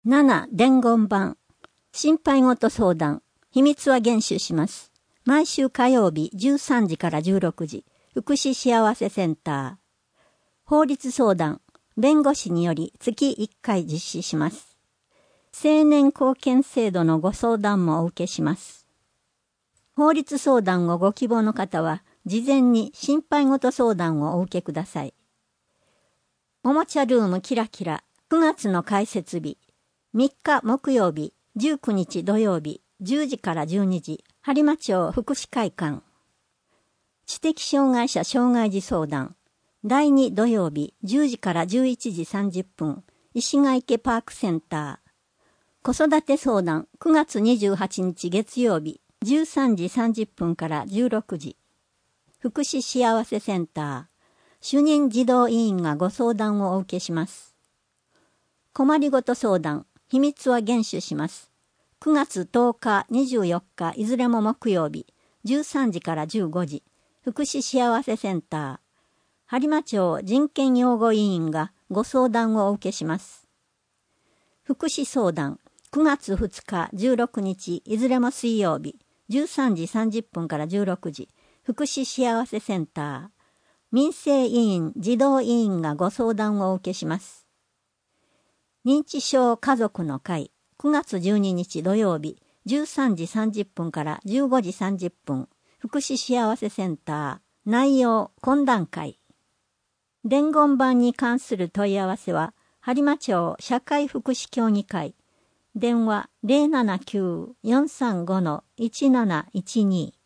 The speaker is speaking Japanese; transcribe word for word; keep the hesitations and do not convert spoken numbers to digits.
なな伝言版心配事相談秘密は厳守します。毎週火曜日じゅうさんじからじゅうろくじ福祉幸せセンター。法律相談弁護士により月いっかい実施します。青年貢献制度のご相談もお受けします。法律相談をご希望の方は事前に心配事相談をお受けください。おもちゃルームキラキラくがつの開設日みっか木曜日じゅうくにち土曜日じゅうじからじゅうにじ播磨町福祉会館。知的障害者障害児相談だいに土曜日じゅうじからじゅういちじさんじゅっぷん石ヶ池パークセンター。子育て相談くがつにじゅうはちにち月曜日じゅうさんじさんじゅっぷんからじゅうろくじ福祉幸せセンター。主任児童委員がご相談をお受けします。困りごと相談秘密は厳守します。くがつとおかにじゅうよっかいずれも木曜日じゅうさんじからじゅうごじ福祉幸せセンター。播磨町人権擁護委員がご相談をお受けします。福祉相談くがつふつかじゅうろくにちいずれも水曜日じゅうさんじさんじゅっぷんからじゅうろくじ福祉幸せセンター。民生委員児童委員がご相談をお受けします。認知症家族の会くがつじゅうににち土曜日じゅうさんじさんじゅっぷんからじゅうごじさんじゅっぷん福祉幸せセンター。内容懇談会。伝言板に関する問い合わせは播磨町社会福祉協議会電話 ゼロななきゅう よんさんご いちなないちに